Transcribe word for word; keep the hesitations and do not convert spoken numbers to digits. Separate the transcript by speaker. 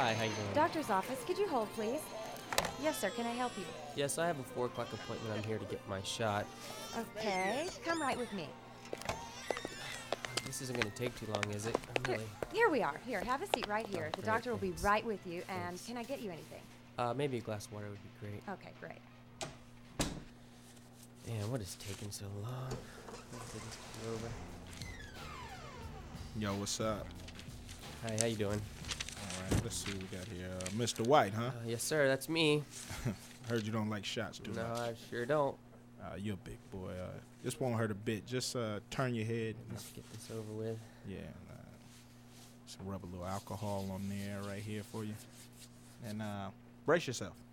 Speaker 1: Hi, how you doing?
Speaker 2: Doctor's office, could you hold, please? Yes, sir, can I help you?
Speaker 1: Yes, I have a four o'clock appointment. I'm here to get my shot.
Speaker 2: Okay, come right with me.
Speaker 1: This isn't going to take too long, is it? I'm
Speaker 2: Here,
Speaker 1: really...
Speaker 2: here we are. Here, have a seat right here.
Speaker 1: Oh,
Speaker 2: the
Speaker 1: great,
Speaker 2: doctor will be
Speaker 1: thanks.
Speaker 2: right with you, and
Speaker 1: Thanks.
Speaker 2: can I get you anything?
Speaker 1: Uh, maybe a glass of water would be great.
Speaker 2: Okay, great.
Speaker 1: Man, what is taking so long? Let's get this over.
Speaker 3: Yo, what's up?
Speaker 1: Hi, how you doing?
Speaker 3: All right, let's see what we got here. Uh, Mister White, huh?
Speaker 1: Uh, yes, sir, that's me.
Speaker 3: Heard you don't like shots too
Speaker 1: No,
Speaker 3: much.
Speaker 1: I sure don't.
Speaker 3: Uh, you're a big boy. Uh, this won't hurt a bit. Just uh, turn your head.
Speaker 1: Let's get this over with.
Speaker 3: Yeah. And, uh, just rub a little alcohol on there right here for you. And uh, brace yourself.